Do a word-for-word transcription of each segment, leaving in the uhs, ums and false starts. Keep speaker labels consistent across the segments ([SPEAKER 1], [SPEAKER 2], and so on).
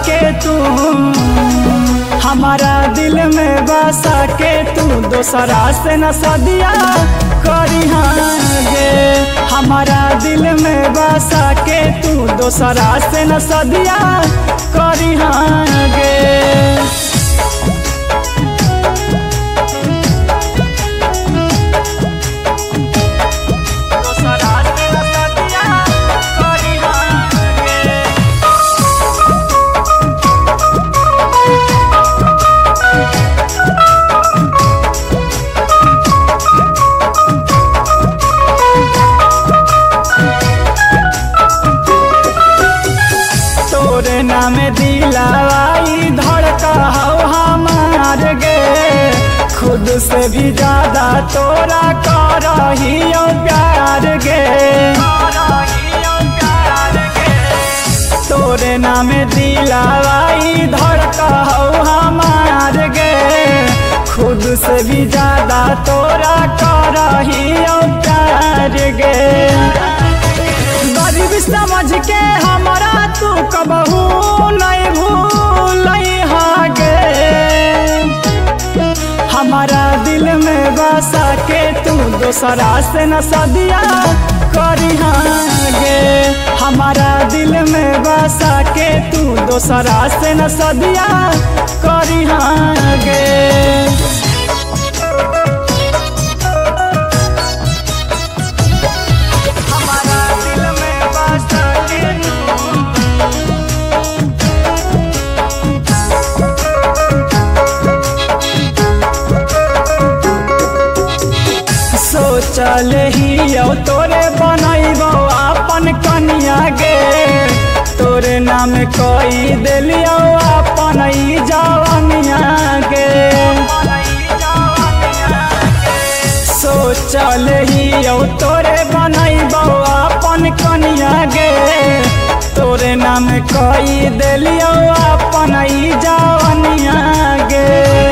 [SPEAKER 1] के तू हमारा दिल में बसा के तू दोसरा से न सदिया करी गे। हमारा दिल में बसा के तू दोसरा से न सदिया करी गे। तोरे नाम दिलावाई धड़का हो हमार गे। खुद से भी ज्यादा तोरा करहियो प्यार गे। तोरे नाम दिलावाई धड़का हो हमार गे। खुद से भी ज्यादा तोरा करहियो प्यार गे। गरीब समझ के हमारा तू कबहू नहीं भूलई गे। हमारा दिल में बसा के तू दोसरा से न सदिया करी गे। हमारा दिल में बसा के तू दोसरा से न सदिया करी गे। चल ही तोरे बनैबो अपन कनिया गे। तोरे नाम कोई दिलियो अपन जवनिया गे। सोचल ही तोरे बनैबो अपन कनिया गे। तोरे नाम कोई दिलियो अपन जवनिया गे।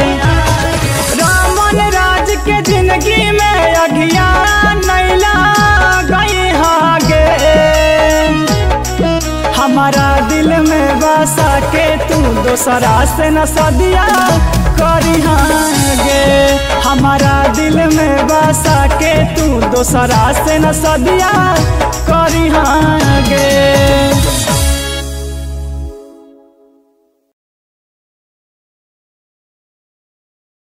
[SPEAKER 1] रामन राज के जिंदगी में अघिया नैला गई गे। हमारा दिल में बसा के तू दोसरा से न सदिया करी गे। हमारा दिल में बसा के तू दोसरा से न सदिया करी गे।